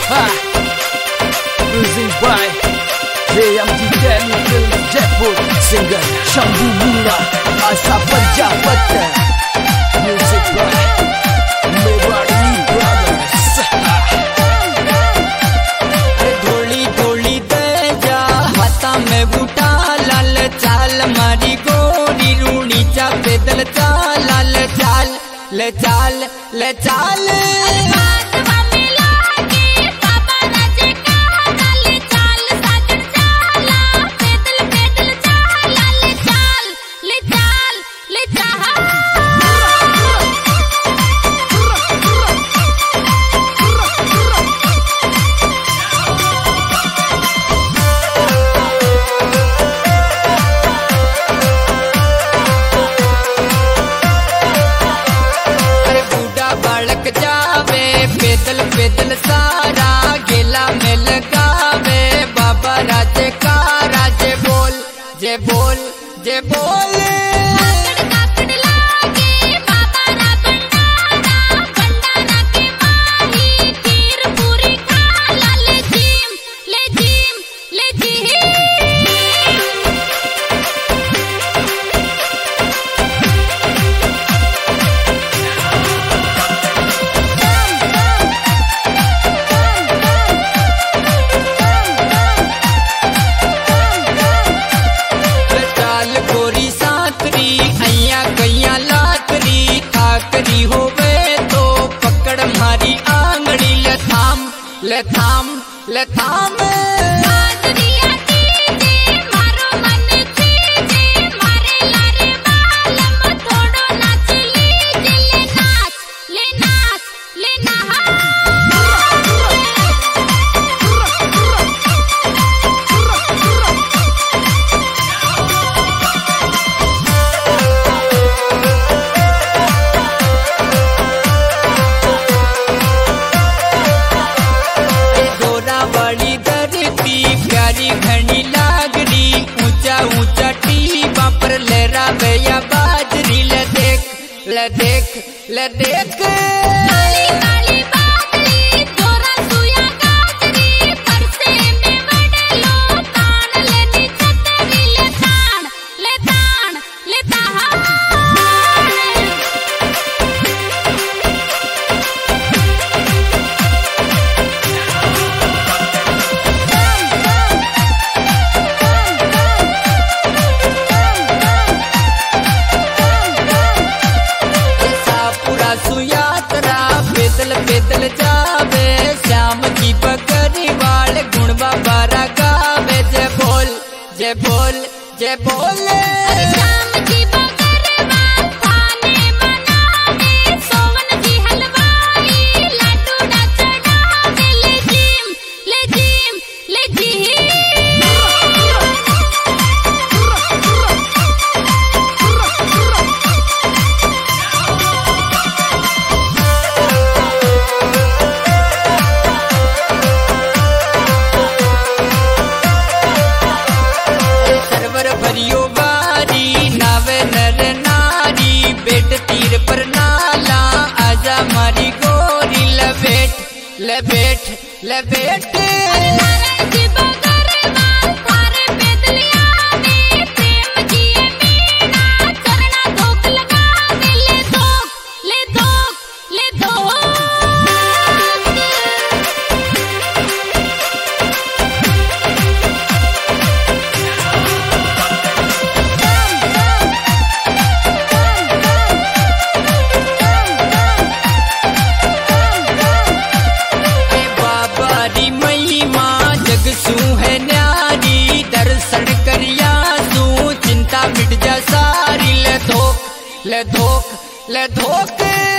Music by JMT Demi Film Jaipur. Singer Shambhu Mura Asa Prajapat. Music by Mewari Brothers. धोली धोली दे जा हाथा में बूटा लाल चाल मारी गोरी रूणी चा पैदल चाल लाल चाल ले चाल ले चाल पैदल सारा गेला में लगावे बाबा राजे का राजे बोल जे बोल जे बोल ले थाम ले थाम प्यारी घनी लागरी ऊंचा ऊंचा टीबा पर लहरा भैया बाजरी ले देख ले देख ले देख पैदल जावे श्याम की बकरी वाले गुण बाबा गावे जय बोल जय बोल जय बोल श्याम की बकरी थाने मनावे सोवन जी हलवाई लड्डू ना चढ़ावे ले जीम ले जीम ले जीम तीर पर नाला आजा मारी गोरी लपेट लपेट लपेट ले धोक ले धोक